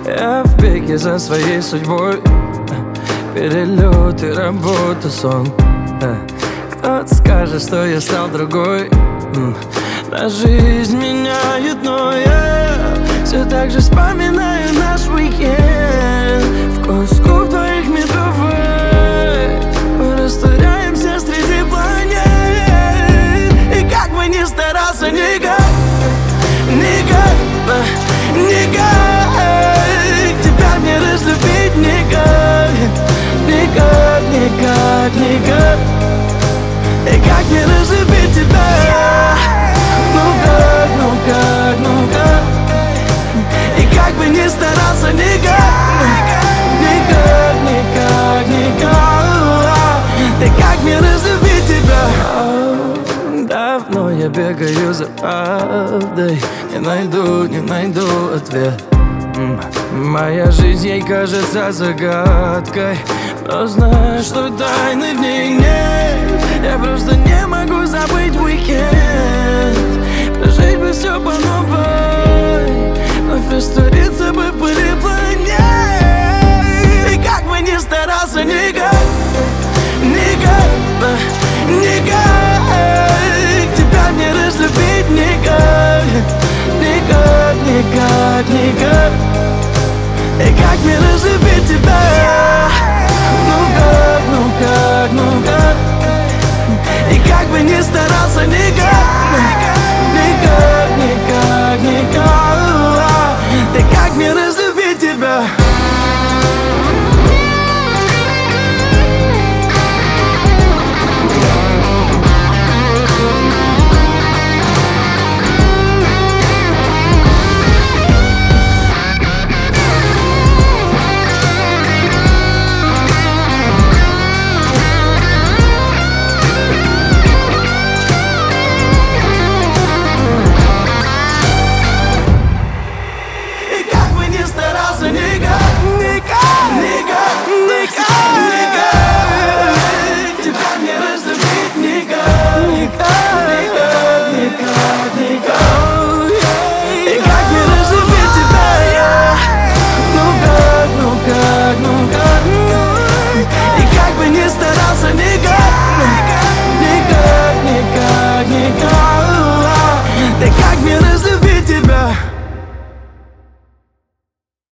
Я в беге за своей судьбой. Перелеты, работа, сон. Кто-то скажет, что я стал другой. Да жизнь меняет, но я все так же вспоминаю наш уикенд. Вкус губ твоих метровой. Мы растворяемся среди планет. И как бы ни старался, никак, никак, никак тебя не разлюбить, никак, никак, никак, никак. И как не разлюбить тебя? Ну как, ну как, ну как? И как бы ни старался, никак, никак, никак, никак. И как мне разлюбить тебя? Давно я бегаю за правдой. Не найду ответ. Моя жизнь ей кажется загадкой, но знаю, что тайны в ней нет. Я просто не могу забыть уикенд. Прожить бы все по новой, вновь раствориться бы в пыли планет. И как бы ни старался, никак, никак, никак тебя не разлюбить, никак, никак, никак, никак. И как мне разлюбить тебя? Ну как, ну как, ну как? И как бы ни старался, никак, никак, никак, никак. И как мне разлюбить тебя? Старался, не